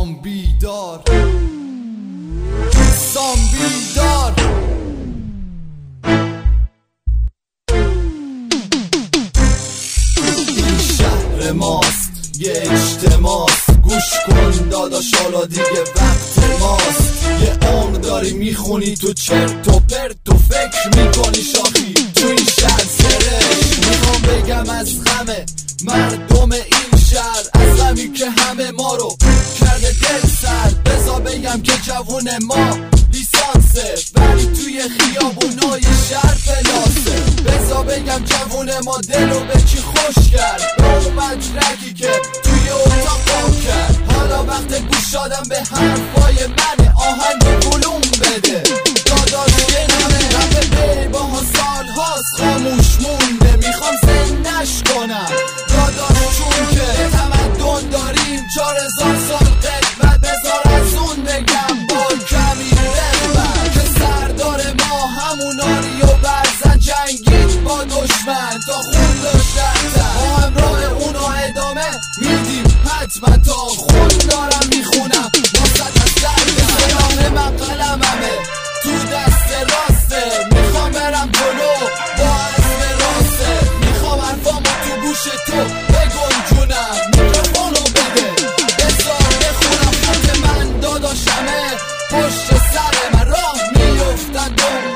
سام بیدار، سام بیدار. این شهر ماست، یه اجتماعست، گوش کن داداش حالا دیگه وقت ماست. یه عمر داری میخونی تو چرت و پرت و فکر میکنی شاخی تو این شهر سرش. میخوام بگم از غم مردم این شهر، از غمی که همه ما رو کرده دل سرد. بذار بگم که جوون ما لیسانسه ولی توی خیابونای شهر پلاسه. بذار بگم جوون ما دلو به چی خوش کرد، به اون مجرکی که توی اتاق پاک کرد. حالا وقت گوش دادم به حرفای منه، آهنگ بلوم بده داداش که نمه. رپ بیبا ها سال هاست خاموش مونده، میخوام زندش کنم داداش چون که تمدن داریم 4000 سال قدمت. بذار از اون بگم با کمی رغبت که سردار ما هموناری و برزن جنگید با دشمن تا خون داشتن. ما همراه اونو ادامه میدیم حتما تا خون دارم میخونم واسط از دردم. سلام من قلممه تو دست راسته، میخوام برم جلو با اسم راسته. میخوام حرفامو تو گوش تو بگنجونم، میکروفونو بده بذار بخونم. خط من داداشمه پشت سر من راه میفتن